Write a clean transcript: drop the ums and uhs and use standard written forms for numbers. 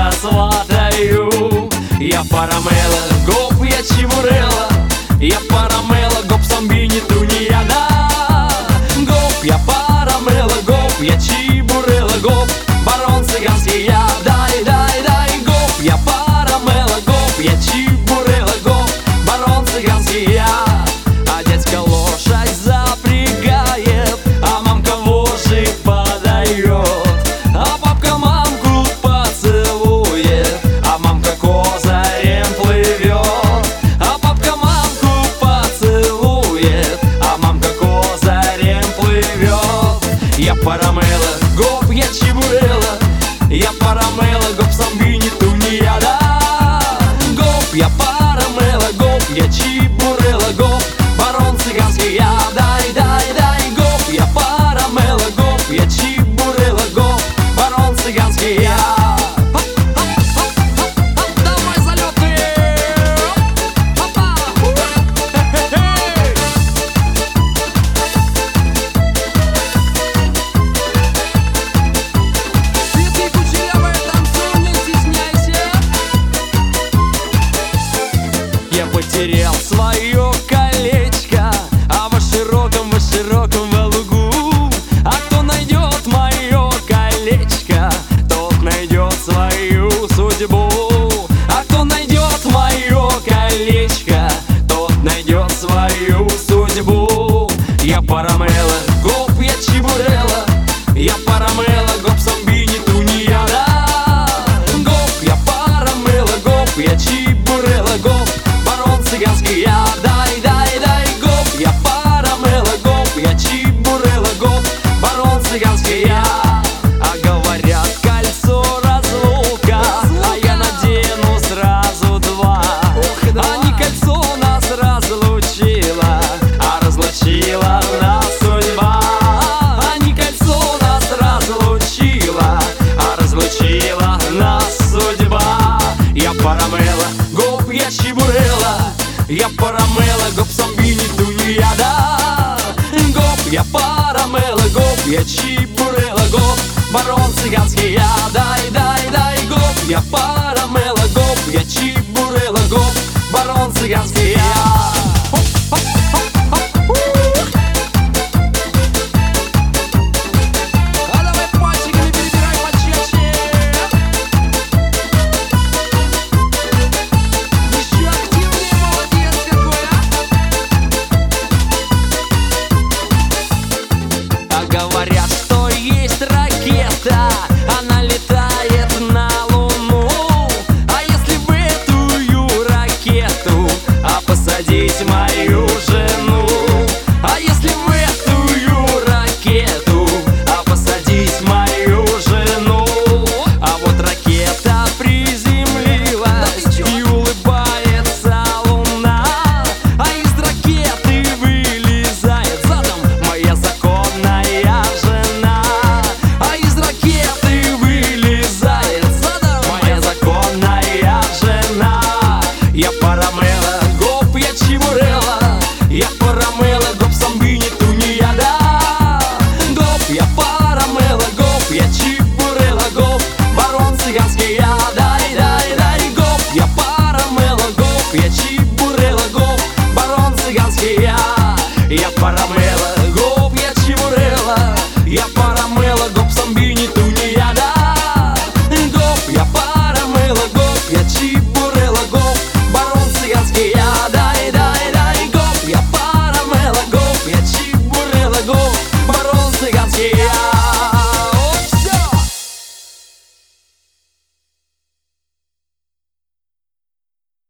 сватаю. Я парамела, гоп, я чебурела, я парамела, гоп, самбини, тунеяда. Гоп, я парамела, гоп, я чебурела, гоп, барон цыганский я. Дай, дай, дай, гоп, я парамела, гоп, я чебурела, гоп, барон цыганский я. А дядька лошадь запрягает, а мамка вожжи подает, а папка мамку поцелует, а мамка козырем плывет. А папка мамку поцелует, а мамка козырем плывет. Я парамела, гоп, я чебурела, я парамела, гоп, самбини, тунеяда. Гоп, я парамела, гоп, я чебурела, гоп, барон цыганский я. Дай, дай, дай, гоп, я парамела, гоп, я чебурела, гоп, барон цыганский я. Давай залеты! Цветы кучерявые, танцуй, не стесняйся. Я потерял свое колечко, а во широком лугу. А кто найдет мое колечко, тот найдет свою судьбу. А кто найдет мое колечко, тот найдет свою судьбу. Я парамела, гоп, я чебурела, я парамела, гоп, самбини, тунеяда. Гоп, я парамела, гоп, я чебурела, гоп, барон цыганский я. Дай, дай, дай, гоп, я парамела, гоп, я чебурела, гоп, барон цыганский я. А говорят, кольцо разлука, а я надену сразу два. А не кольцо нас разлучило, а разлучила нас судьба. А не кольцо нас разлучило, а разлучила нас судьба. Я парамела, гоп, я чебурела, я парамела, гоп, самбини, тунеяда. Гоп, я парамела, гоп, я чебурела, гоп, барон цыганский я. Дай,